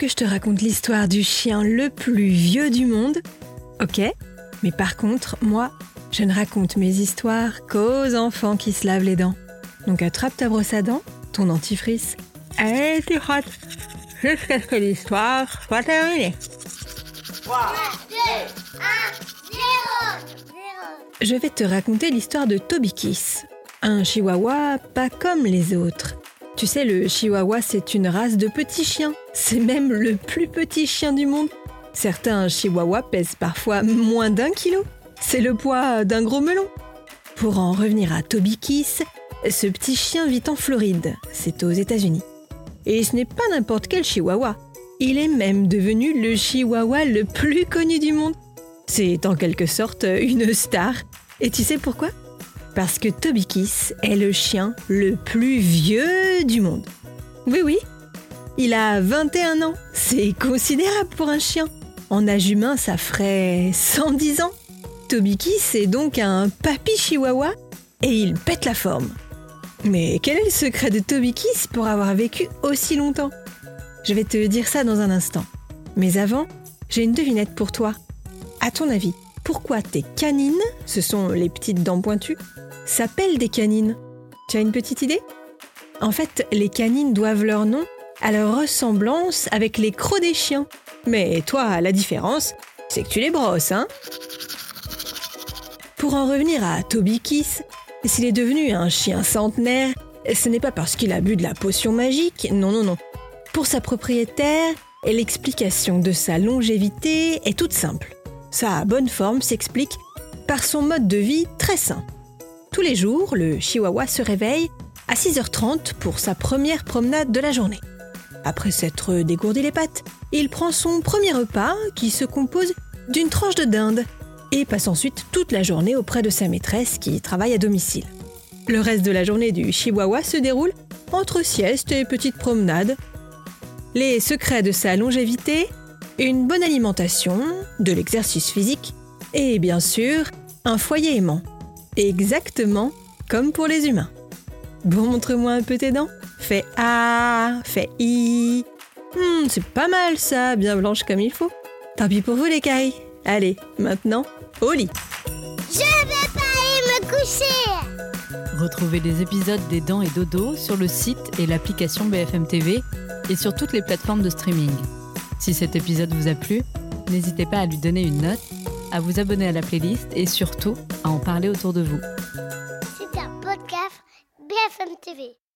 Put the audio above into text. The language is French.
que je te raconte l'histoire du chien le plus vieux du monde? Ok, mais par contre, moi, je ne raconte mes histoires qu'aux enfants qui se lavent les dents. Donc attrape ta brosse à dents, ton dentifrice, et tu frottes jusqu'à ce que l'histoire soit terminée. 3, 2, 1, 0. Je vais te raconter l'histoire de Toby Keith, un chihuahua pas comme les autres. Tu sais, le chihuahua, c'est une race de petits chiens. C'est même le plus petit chien du monde. Certains chihuahuas pèsent parfois moins d'1 kilo. C'est le poids d'un gros melon. Pour en revenir à Toby Keith, ce petit chien vit en Floride. C'est aux États-Unis. Et ce n'est pas n'importe quel chihuahua. Il est même devenu le chihuahua le plus connu du monde. C'est en quelque sorte une star. Et tu sais pourquoi ? Parce que Toby Keith est le chien le plus vieux du monde. Oui, il a 21 ans. C'est considérable pour un chien. En âge humain, ça ferait 110 ans. Toby Keith est donc un papy chihuahua et il pète la forme. Mais quel est le secret de Toby Keith pour avoir vécu aussi longtemps ? Je vais te dire ça dans un instant. Mais avant, j'ai une devinette pour toi. À ton avis, pourquoi tes canines, ce sont les petites dents pointues, s'appellent des canines ? Tu as une petite idée ? En fait, les canines doivent leur nom à leur ressemblance avec les crocs des chiens. Mais toi, la différence, c'est que tu les brosses, hein ? Pour en revenir à Toby Keith, s'il est devenu un chien centenaire, ce n'est pas parce qu'il a bu de la potion magique, non. Pour sa propriétaire, l'explication de sa longévité est toute simple. Sa bonne forme s'explique par son mode de vie très sain. Tous les jours, le chihuahua se réveille à 6h30 pour sa première promenade de la journée. Après s'être dégourdi les pattes, il prend son premier repas qui se compose d'une tranche de dinde et passe ensuite toute la journée auprès de sa maîtresse qui travaille à domicile. Le reste de la journée du chihuahua se déroule entre sieste et petites promenades. Les secrets de sa longévité, une bonne alimentation, de l'exercice physique et bien sûr, un foyer aimant. Exactement comme pour les humains. Bon, montre-moi un peu tes dents. Fais A, fais I. C'est pas mal ça, bien blanche comme il faut. Tant pis pour vous les cailles. Allez, maintenant, au lit. Je vais pas aller me coucher. Retrouvez les épisodes des Dents et Dodo sur le site et l'application BFM TV et sur toutes les plateformes de streaming. Si cet épisode vous a plu, n'hésitez pas à lui donner une note, à vous abonner à la playlist et surtout à en parler autour de vous. C'est un podcast BFM TV.